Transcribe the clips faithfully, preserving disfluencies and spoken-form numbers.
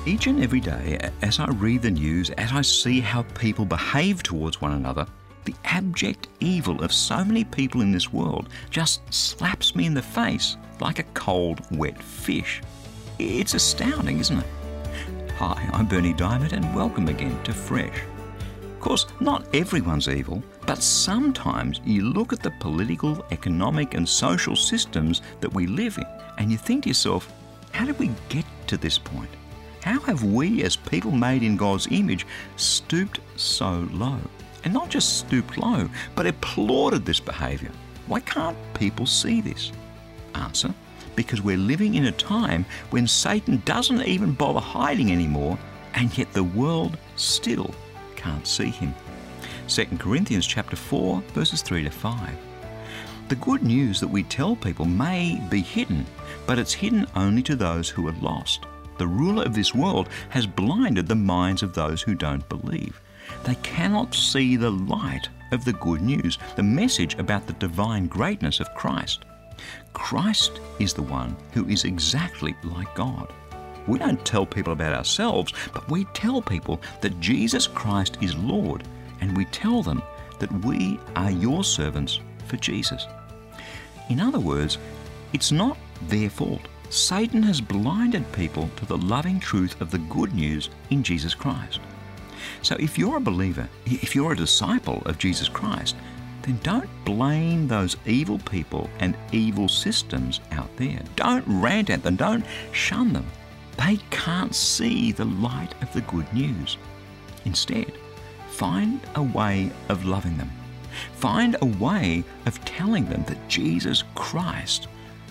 Each and every day, as I read the news, as I see how people behave towards one another, the abject evil of so many people in this world just slaps me in the face like a cold, wet fish. It's astounding, isn't it? Hi, I'm Berni Dymet and welcome again to Fresh. Of course, not everyone's evil, but sometimes you look at the political, economic and social systems that we live in and you think to yourself, how did we get to this point? How have we, as people made in God's image, stooped so low? And not just stooped low, but applauded this behaviour. Why can't people see this? Answer, because we're living in a time when Satan doesn't even bother hiding anymore, and yet the world still can't see him. Second Corinthians chapter four, verses three to five. The good news that we tell people may be hidden, but it's hidden only to those who are lost. The ruler of this world has blinded the minds of those who don't believe. They cannot see the light of the good news, the message about the divine greatness of Christ. Christ is the one who is exactly like God. We don't tell people about ourselves, but we tell people that Jesus Christ is Lord, and we tell them that we are your servants for Jesus. In other words, it's not their fault. Satan has blinded people to the loving truth of the good news in Jesus Christ. So if you're a believer, if you're a disciple of Jesus Christ, then don't blame those evil people and evil systems out there. Don't rant at them. Don't shun them. They can't see the light of the good news. Instead, find a way of loving them. Find a way of telling them that Jesus Christ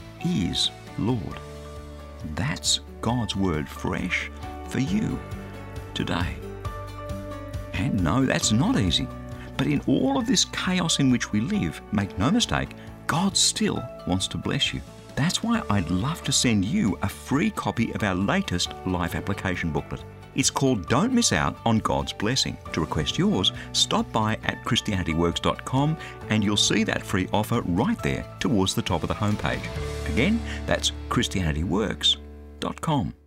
is Lord. That's God's word fresh for you today. And no, that's not easy. But in all of this chaos in which we live, make no mistake, God still wants to bless you. That's why I'd love to send you a free copy of our latest life application booklet. It's called Don't Miss Out on God's Blessing. To request yours, stop by at christianity works dot com and you'll see that free offer right there towards the top of the homepage. Again, that's christianity works dot com.